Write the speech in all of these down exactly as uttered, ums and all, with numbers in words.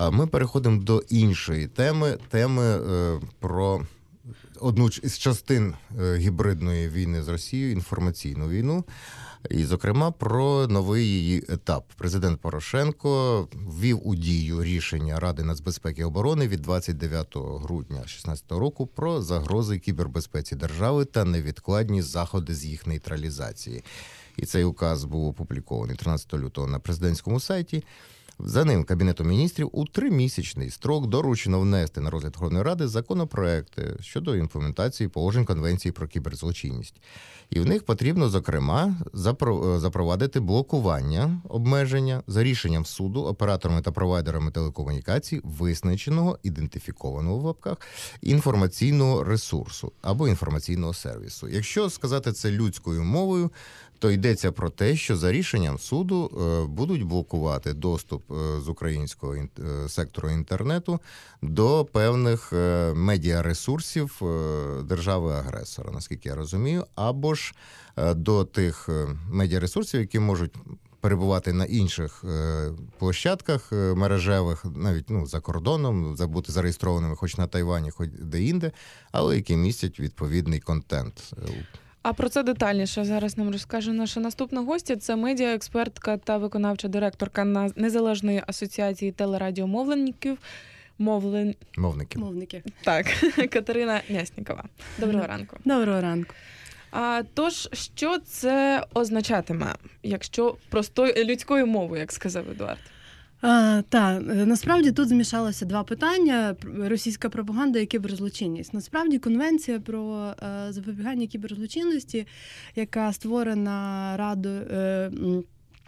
Ми переходимо до іншої теми, теми про одну з частин гібридної війни з Росією, інформаційну війну. І, зокрема, про новий її етап. Президент Порошенко ввів у дію рішення Ради нацбезпеки і оборони від двадцять дев'ятого грудня дві тисячі шістнадцятого року про загрози кібербезпеці держави та невідкладні заходи з їх нейтралізації. І цей указ був опублікований тринадцятого лютого на президентському сайті. За ним Кабінетом міністрів у тримісячний строк доручено внести на розгляд Верховної Ради законопроекти щодо імплементації положень Конвенції про кіберзлочинність. І в них потрібно, зокрема, запровадити блокування обмеження за рішенням суду операторами та провайдерами телекомунікацій визначеного, ідентифікованого в лапках, інформаційного ресурсу або інформаційного сервісу. Якщо сказати це людською мовою, то йдеться про те, що за рішенням суду будуть блокувати доступ з українського сектору інтернету до певних медіаресурсів держави-агресора, наскільки я розумію, або ж до тих медіаресурсів, які можуть перебувати на інших площадках мережевих, навіть ну, за кордоном, бути зареєстрованими хоч на Тайвані, хоч де-інде, але які містять відповідний контент. А про це детальніше зараз нам розкаже наша наступна гостя. Це медіаекспертка та виконавча директорка Незалежної асоціації телерадіомовленників. Мовлен... Мовників. Мовники. Так, Катерина Мяснікова. Доброго ранку. Доброго ранку. А, тож, що це означатиме, якщо простою людською мовою, як сказав Едуард? Так, насправді тут змішалося два питання: російська пропаганда і кіберзлочинність. Насправді конвенція про запобігання кіберзлочинності, яка створена Радою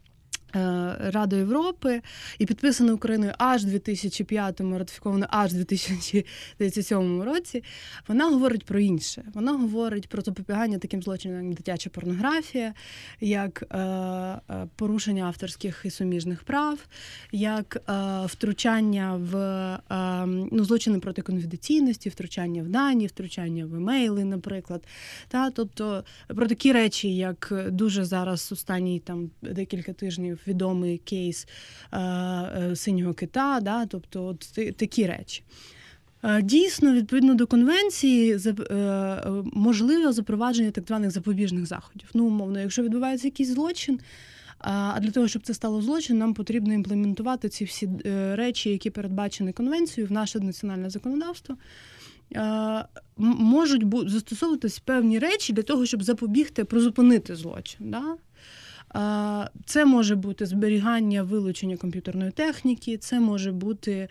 Радою Європи і підписана Україною аж у дві тисячі п'ятому, ратифікована аж у дві тисячі тридцять сьомому році, вона говорить про інше. Вона говорить про запобігання таким злочинам, як дитяча порнографія, як е, порушення авторських і суміжних прав, як е, втручання в е, ну, злочини проти конфіденційності, втручання в дані, втручання в емейли, наприклад. Та, тобто про такі речі, як дуже зараз останні там декілька тижнів відомий кейс е, е, синього кита, да, тобто от такі речі. Е, дійсно, відповідно до конвенції, за, е, можливе запровадження так званих запобіжних заходів. Ну, умовно, якщо відбувається якийсь злочин, а для того, щоб це стало злочин, нам потрібно імплементувати ці всі е, речі, які передбачені конвенцією в наше національне законодавство. Е, можуть бу- застосовуватись певні речі для того, щоб запобігти, призупинити злочин. Да? Це може бути зберігання, вилучення комп'ютерної техніки, це може бути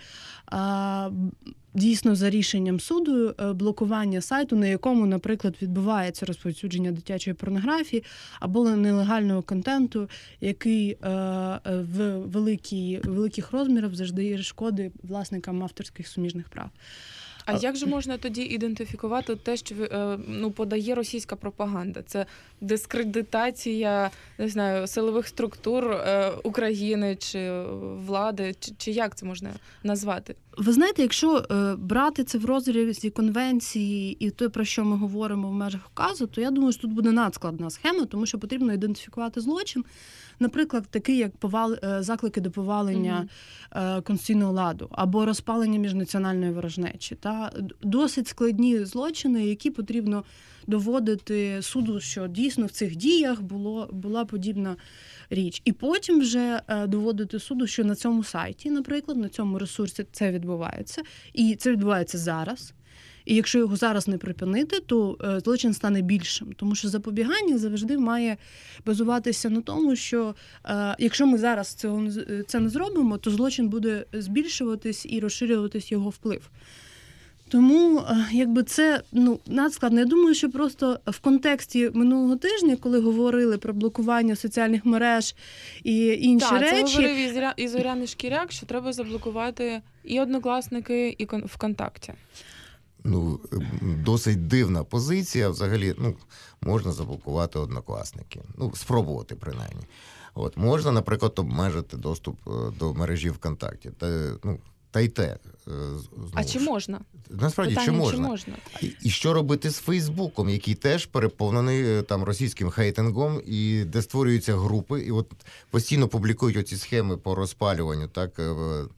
дійсно за рішенням суду блокування сайту, на якому, наприклад, відбувається розповсюдження дитячої порнографії або нелегального контенту, який в великій, великих розмірах завжди шкоди власникам авторських суміжних прав. А як же можна тоді ідентифікувати те, що ну, подає російська пропаганда? Це дискредитація, не знаю, силових структур України чи влади, чи, чи як це можна назвати? Ви знаєте, якщо брати це в розрізі конвенції і те, про що ми говоримо в межах указу, то я думаю, що тут буде надскладна схема, тому що потрібно ідентифікувати злочин, наприклад, такий, як повал... заклики до повалення mm-hmm. конституційного ладу або розпалення міжнаціональної ворожнечі. Та досить складні злочини, які потрібно доводити суду, що дійсно в цих діях було, була подібна річ. І потім вже доводити суду, що на цьому сайті, наприклад, на цьому ресурсі це відбувається. І це відбувається зараз. І якщо його зараз не припинити, то злочин стане більшим. Тому що запобігання завжди має базуватися на тому, що е, якщо ми зараз цього, це не зробимо, то злочин буде збільшуватись і розширюватись його вплив. Тому якби це ну, надскладно. Я думаю, що просто в контексті минулого тижня, коли говорили про блокування соціальних мереж і інші так, речі... Так, це говорив і Зоряний Шкіряк, що треба заблокувати і Однокласники, і ВКонтакті. Ну, досить дивна позиція. Взагалі, ну, можна заблокувати Однокласники. Ну, спробувати, принаймні. От, можна, наприклад, обмежити доступ до мережі ВКонтакті. Та, ну, та й те. А чи можна? Насправді, Питання, чи можна? Чи можна? І, і що робити з Фейсбуком, який теж переповнений там російським хейтингом, і де створюються групи, і от постійно публікують оці схеми по розпалюванню, так,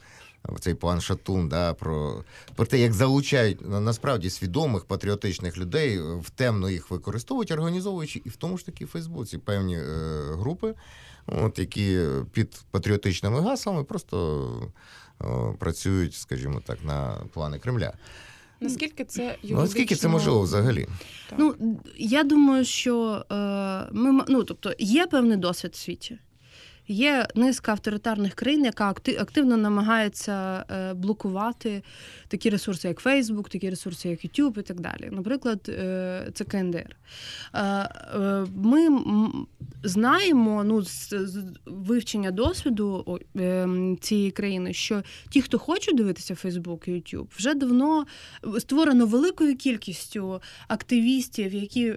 цей пан Шатун, да, про, про те, як залучають насправді свідомих патріотичних людей, в темно їх використовують, організовуючи і в тому ж таки в Фейсбуці певні е, групи, от, які під патріотичними гаслами просто е, працюють, скажімо так, на плани Кремля. Наскільки це юридично... Ну, наскільки це можливо взагалі? Так. Ну, я думаю, що е, ми, ну, тобто, є певний досвід в світі. Є низка авторитарних країн, яка активно намагається блокувати такі ресурси, як Facebook, такі ресурси, як YouTube і так далі. Наприклад, це ка ен де ер. Ми знаємо, ну, з вивчення досвіду цієї країни, що ті, хто хочуть дивитися Facebook і YouTube, вже давно створено великою кількістю активістів, які...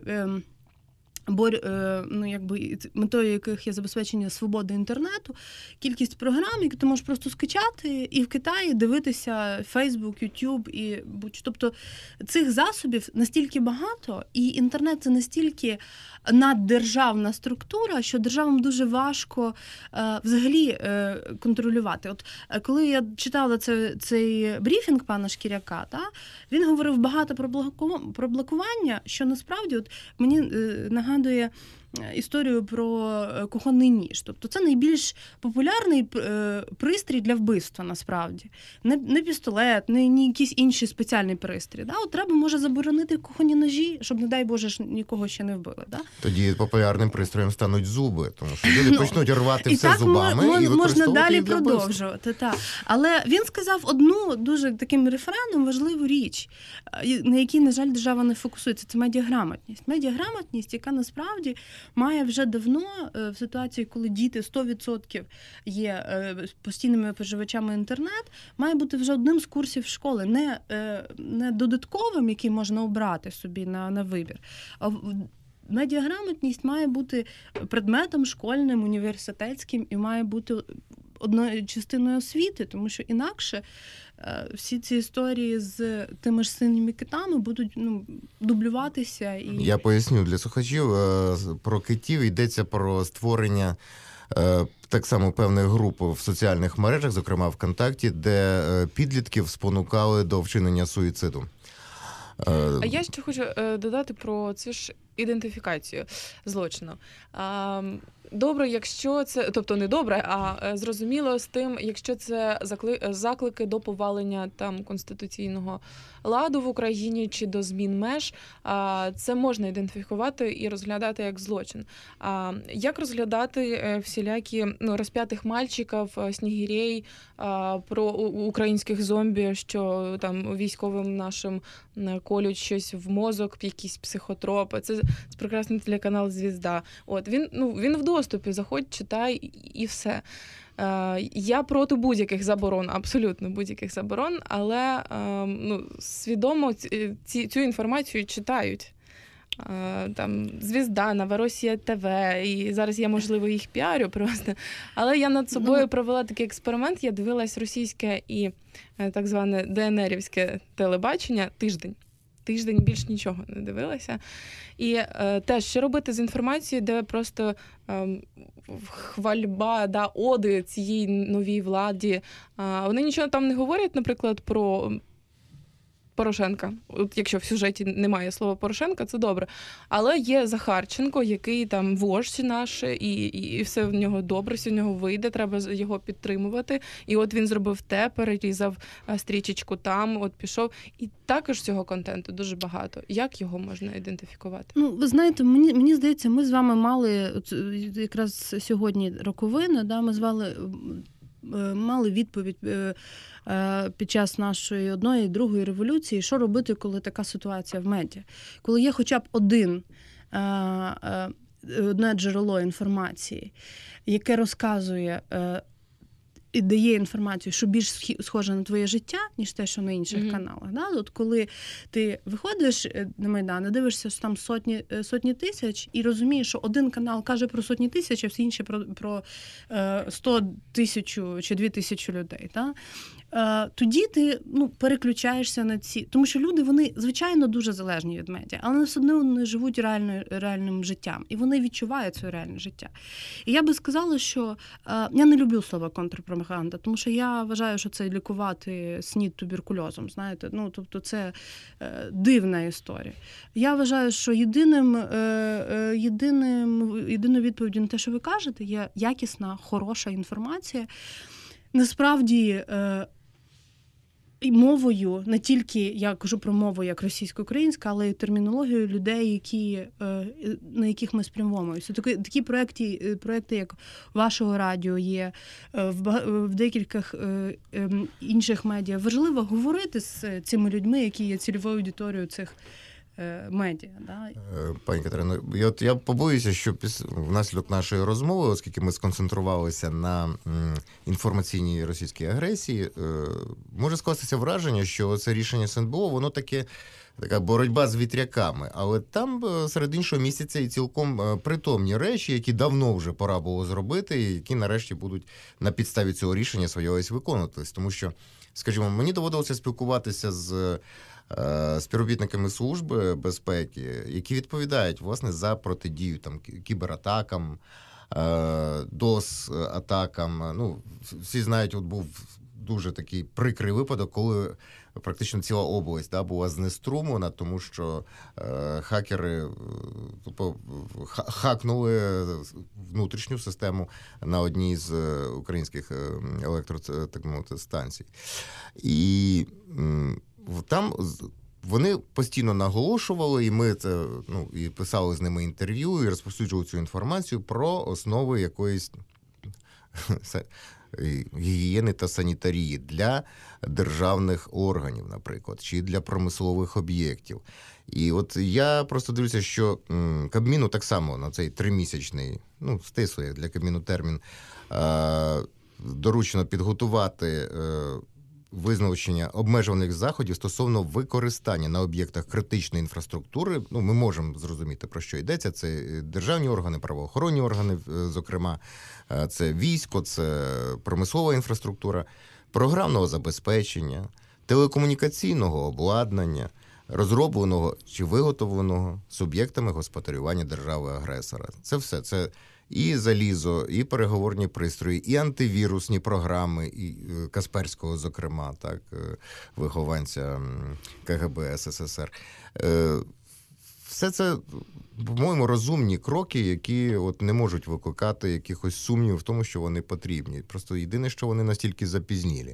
Бо, ну, якби, метою яких є забезпечення свободи інтернету, кількість програм, які ти можеш просто скачати і в Китаї дивитися Facebook, YouTube і будь-що. Тобто цих засобів настільки багато, і інтернет – це настільки наддержавна структура, що державам дуже важко е, взагалі е, контролювати. От коли я читала це, цей брифінг пана Шкіряка, та, він говорив багато про, блоку, про блокування, що насправді от, мені е, нагадує історію про кухонний ніж. Тобто це найбільш популярний пристрій для вбивства, насправді. Не, не пістолет, не, не якийсь інший спеціальний пристрій. Да? От треба, може, заборонити кухонні ножі, щоб, не дай Боже, ж нікого ще не вбили. Да? Тоді популярним пристроєм стануть зуби, тому що люди почнуть рвати все зубами м- м- і використовувати можна далі їх для продовжувати. Та. Але він сказав одну дуже таким рефреном важливу річ, на якій, на жаль, держава не фокусується. Це медіаграмотність. Медіаграмотність, яка насправді має вже давно в ситуації, коли діти сто відсотків є постійними споживачами інтернет, має бути вже одним з курсів школи, не, не додатковим, який можна обрати собі на, на вибір. А медіаграмотність має бути предметом школьним, університетським і має бути одною частиною освіти, тому що інакше всі ці історії з тими ж синіми китами будуть, ну, дублюватися. І... Я поясню для слухачів. Про китів йдеться про створення так само певних груп в соціальних мережах, зокрема ВКонтакті, де підлітків спонукали до вчинення суїциду. А я ще хочу додати про цю ж ідентифікацію злочину. Добре, якщо це, тобто не добре, а зрозуміло з тим, якщо це заклики до повалення там конституційного ладу в Україні чи до змін меж, це можна ідентифікувати і розглядати як злочин. А як розглядати всілякі, ну, розп'ятих мальчиків, снігирей, про українських зомбі, що там військовим нашим колють щось в мозок, якісь психотропи. Це, це прекрасний телеканал «Звізда». От, він, ну, він в доступі, заходь, читай і все. Я проти будь-яких заборон, абсолютно будь-яких заборон, але ну, свідомо ці, цю інформацію читають. Там «Звізда», «Новоросія ТВ», і зараз я, можливо, їх піарю просто. Але я над собою провела такий експеримент, я дивилась російське і так зване ДНРівське телебачення тиждень. Тиждень більш нічого не дивилася. І е, теж, що робити з інформацією, де просто е, хвальба, да, оди цієї новій владі. Е, вони нічого там не говорять, наприклад, про Порошенка. От якщо в сюжеті немає слова Порошенка, це добре. Але є Захарченко, який там вождь наш, і, і, і все в нього добре, все в нього вийде, треба його підтримувати. І от він зробив те, перерізав стрічечку там, от пішов. І також цього контенту дуже багато. Як його можна ідентифікувати? Ну, ви знаєте, мені, мені здається, ми з вами мали, якраз сьогодні роковина, да, ми з вами мали відповідь під час нашої одної і другої революції, що робити, коли така ситуація в медіа. Коли є хоча б один, одне джерело інформації, яке розказує і дає інформацію, що більш схоже на твоє життя, ніж те, що на інших mm-hmm. каналах. Да? От коли ти виходиш на Майдан і дивишся, що там сотні, сотні тисяч, і розумієш, що один канал каже про сотні тисяч, а всі інші про, про сто тисяч чи дві тисячі людей. Да? тоді ти ну, переключаєшся на ці. Тому що люди, вони, звичайно, дуже залежні від медіа, але все одно вони живуть реально, реальним життям. І вони відчувають своє реальне життя. І я би сказала, що я не люблю слово контрпропаганда, тому що я вважаю, що це лікувати снід туберкульозом. Знаєте? Ну, тобто це дивна історія. Я вважаю, що єдиним, єдиним, єдиною відповіддю на те, що ви кажете, є якісна, хороша інформація. Насправді, і мовою, не тільки я кажу про мову як російсько-українська, але й термінологію людей, які, на яких ми спрямовуємося. Такі, такі проекти, проекти, як вашого радіо є, в, в декількох інших медіа. Важливо говорити з цими людьми, які є цільовою аудиторією цих медіа. Да? Пані Катерино, я, от я побоюся, що піс... внаслідок нашої розмови, оскільки ми сконцентрувалися на м, інформаційній російській агресії, е, може скластися враження, що це рішення ес ен бе о, воно таке, така боротьба з вітряками. Але там серед іншого місяця і цілком притомні речі, які давно вже пора було зробити, і які нарешті будуть на підставі цього рішення сподіваюся виконуватись. Тому що, скажімо, мені доводилося спілкуватися з співробітниками служби безпеки, які відповідають, власне, за протидію там кібератакам, дос-атакам. Ну, всі знають, от був дуже такий прикрий випадок, коли практично ціла область да, була знеструмлена, тому що е, хакери тобто, хакнули внутрішню систему на одній з українських електростанцій. І м, там вони постійно наголошували, і ми це ну, і писали з ними інтерв'ю, і розповсюджували цю інформацію про основи якоїсь гігієни та санітарії для державних органів, наприклад, чи для промислових об'єктів. І от я просто дивлюся, що Кабміну так само на цей тримісячний, ну, стислий для Кабміну термін, доручено підготувати визначення обмежуваних заходів стосовно використання на об'єктах критичної інфраструктури. Ну, ми можемо зрозуміти, про що йдеться. Це державні органи, правоохоронні органи, зокрема, це військо, це промислова інфраструктура, програмного забезпечення, телекомунікаційного обладнання, розробленого чи виготовленого суб'єктами господарювання держави-агресора. Це все. Це і залізо, і переговорні пристрої, і антивірусні програми, і Касперського, зокрема, так, вихованця ка ге бе ес ес ес ер. Все це, по-моєму, розумні кроки, які от не можуть викликати якихось сумнівів в тому, що вони потрібні. Просто єдине, що вони настільки запізнілі.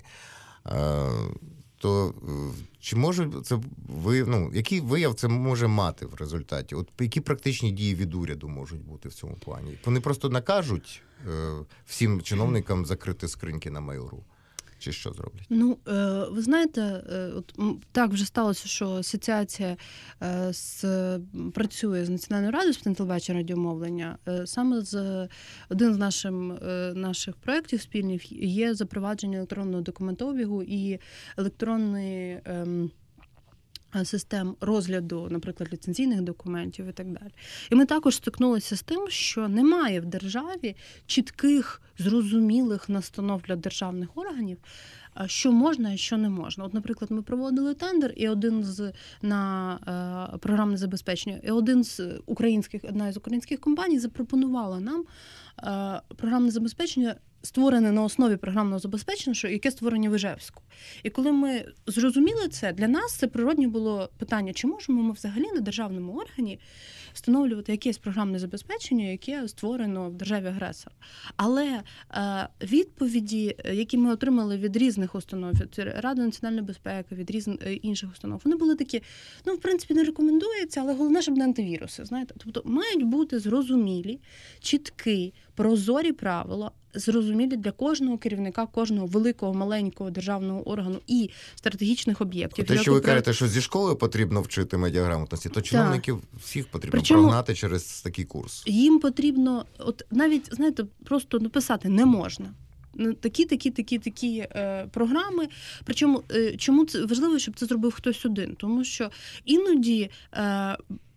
То чи може це ви, ну, який вияв це може мати в результаті? От які практичні дії від уряду можуть бути в цьому плані? Вони просто накажуть е, всім чиновникам закрити скриньки на Mail.ru? Чи що зроблять? Ну, е, ви знаєте, е, от так вже сталося, що асоціація е, з, працює з Національною радою з питань телебачення радіомовлення. Е, саме з один з наших, е, наших проєктів спільних є запровадження електронного документообігу і електронної е, систем розгляду, наприклад, ліцензійних документів і так далі. І ми також стикнулися з тим, що немає в державі чітких, зрозумілих настанов для державних органів, що можна і що не можна. От, наприклад, ми проводили тендер, і один з на е, програмне забезпечення, і один з українських, одна з українських компаній запропонувала нам е, програмне забезпечення, створене на основі програмного забезпечення, що яке створення в Іжевську. І коли ми зрозуміли це, для нас це природне було питання, чи можемо ми взагалі на державному органі встановлювати якесь програмне забезпечення, яке створено в державі-агресора. Але е, відповіді, які ми отримали від різних установ, від Ради національної безпеки, від різних інших установ, вони були такі, ну, в принципі, не рекомендується, але головне, щоб не антивіруси, знаєте. Тобто мають бути зрозумілі, чіткі, прозорі правила, зрозумілі для кожного керівника, кожного великого, маленького державного органу і стратегічних об'єктів. Те, що ви кажете, що зі школи потрібно вчити медіаграмотності, то чиновників так. всіх потрібно Причому прогнати через такий курс. Їм потрібно, от навіть, знаєте, просто написати не можна. Такі, такі, такі, такі е, програми. Причому, е, чому це важливо, щоб це зробив хтось один? Тому що іноді е,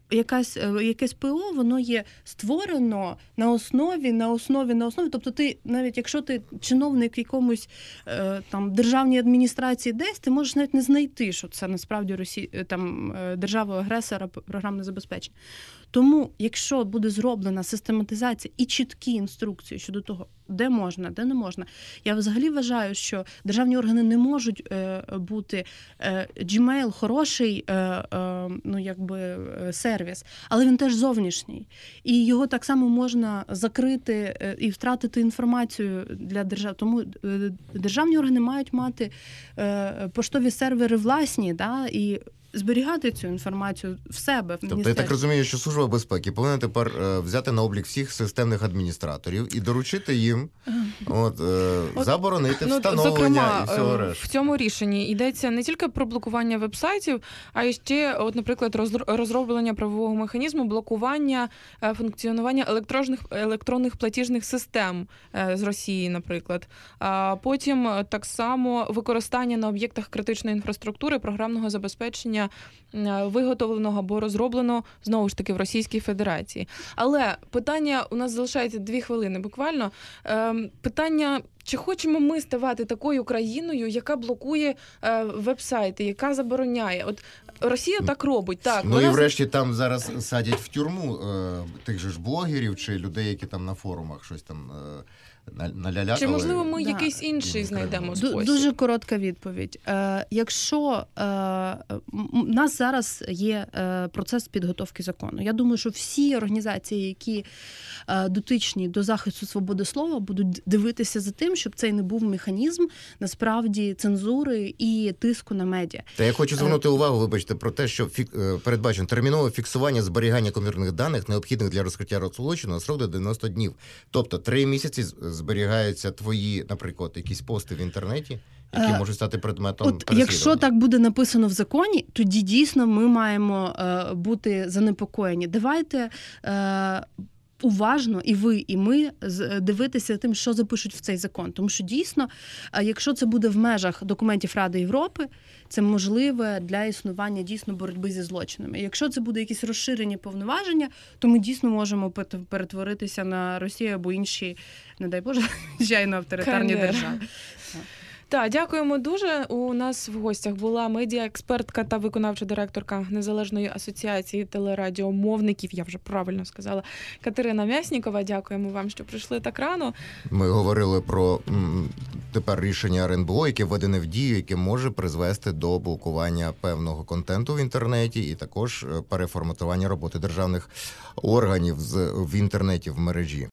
якась, якесь ПО, воно є створено на основі, на основі, на основі. Тобто ти, навіть якщо ти чиновник в якомусь там державній адміністрації десь, ти можеш навіть не знайти, що це насправді Росі... там держава-агресора програмне забезпечення. Тому, якщо буде зроблена систематизація і чіткі інструкції щодо того, де можна, де не можна, я взагалі вважаю, що державні органи не можуть е, бути е, Gmail хороший, е, е, ну якби сервіс, але він теж зовнішній, і його так само можна закрити е, і втратити інформацію для держав. Тому е, державні органи мають мати е, поштові сервери власні, да, і зберігати цю інформацію в себе, в Тобто я так розумію, що Служба безпеки повинна тепер е, взяти на облік всіх системних адміністраторів і доручити їм от, е, от, заборонити ну, встановлення зокрема, і всього решти. В цьому рішенні йдеться не тільки про блокування веб-сайтів, а й ще, от, наприклад, розроблення правового механізму блокування е, функціонування електронних, електронних платіжних систем е, з Росії, наприклад. А потім так само використання на об'єктах критичної інфраструктури програмного забезпечення виготовленого або розробленого, знову ж таки, в Російській Федерації. Але питання, у нас залишається дві хвилини буквально, питання, чи хочемо ми ставати такою країною, яка блокує веб-сайти, яка забороняє? От Росія так робить, так. Ну вона... і врешті там зараз садять в тюрму е, тих же ж блогерів чи людей, які там на форумах щось там е, налялякали. Чи, можливо, ми да. якийсь інший знайдемо спосіб? Дуже коротка відповідь. Е, якщо е, у нас зараз є е, процес підготовки закону, я думаю, що всі організації, які е, дотичні до захисту свободи слова, будуть дивитися за тим, щоб цей не був механізм, насправді, цензури і тиску на медіа. Та я хочу звернути увагу, вибачте, про те, що фік... передбачено термінове фіксування зберігання комірних даних, необхідних для розкриття злочину, на срок до дев'яносто днів. Тобто три місяці зберігаються твої, наприклад, якісь пости в інтернеті, які можуть стати предметом От, переслідування. Якщо так буде написано в законі, тоді дійсно ми маємо е, бути занепокоєні. Давайте е, уважно, і ви, і ми, дивитися тим, що запишуть в цей закон. Тому що дійсно, якщо це буде в межах документів Ради Європи, це можливе для існування дійсно боротьби зі злочинами. Якщо це буде якісь розширені повноваження, то ми дійсно можемо перетворитися на Росію або інші, не дай Боже, звичайно, авторитарні Кандер. держави. Так, дякуємо дуже. У нас в гостях була медіаекспертка та виконавча директорка Незалежної асоціації телерадіомовників, я вже правильно сказала, Катерина Мяснікова. Дякуємо вам, що прийшли так рано. Ми говорили про м, тепер рішення ар ен бе о, яке введене в дію, яке може призвести до блокування певного контенту в інтернеті і також переформатування роботи державних органів з, в інтернеті, в мережі.